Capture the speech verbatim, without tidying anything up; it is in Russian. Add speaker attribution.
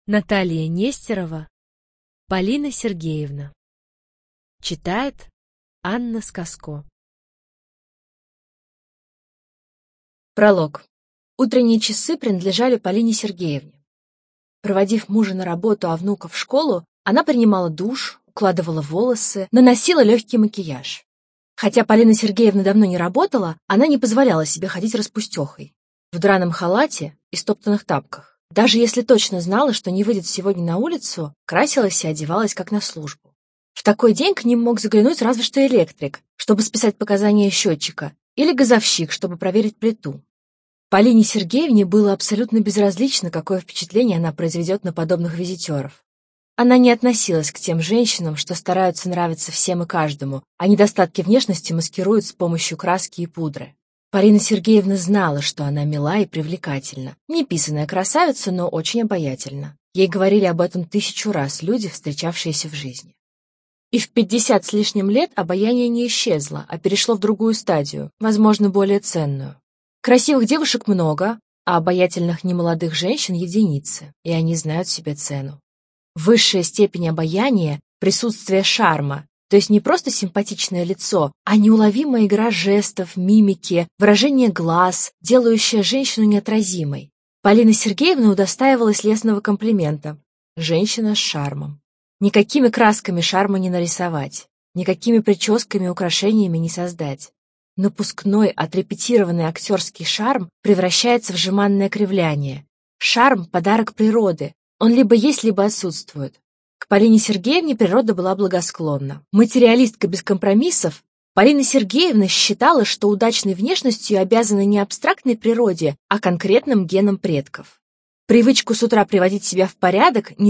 Speaker 1: Наталья Нестерова, Полина Сергеевна. Читает Анна Сказко.
Speaker 2: Пролог. Утренние часы принадлежали Полине Сергеевне. Проводив мужа на работу, а внуков в школу, она принимала душ, укладывала волосы, наносила легкий макияж. Хотя Полина Сергеевна давно не работала, она не позволяла себе ходить распустехой, в драном халате и стоптанных тапках. Даже если точно знала, что не выйдет сегодня на улицу, красилась и одевалась как на службу. В такой день к ним мог заглянуть разве что электрик, чтобы списать показания счетчика, или газовщик, чтобы проверить плиту. Полине Сергеевне было абсолютно безразлично, какое впечатление она произведет на подобных визитеров. Она не относилась к тем женщинам, что стараются нравиться всем и каждому, а недостатки внешности маскируют с помощью краски и пудры. Полина Сергеевна знала, что она мила и привлекательна. Не писаная красавица, но очень обаятельна. Ей говорили об этом тысячу раз люди, встречавшиеся в жизни. И в пятьдесят с лишним лет обаяние не исчезло, а перешло в другую стадию, возможно, более ценную. Красивых девушек много, а обаятельных немолодых женщин единицы, и они знают себе цену. Высшая степень обаяния — присутствие шарма, то есть не просто симпатичное лицо, а неуловимая игра жестов, мимики, выражение глаз, делающая женщину неотразимой. Полина Сергеевна удостаивалась лестного комплимента. Женщина с шармом. Никакими красками шарма не нарисовать, никакими прическами и украшениями не создать. Напускной, отрепетированный актерский шарм превращается в жеманное кривляние. Шарм — подарок природы, он либо есть, либо отсутствует. К Полине Сергеевне природа была благосклонна. Материалистка без компромиссов, Полина Сергеевна считала, что удачной внешностью обязана не абстрактной природе, а конкретным генам предков. Привычку с утра приводить себя в порядок не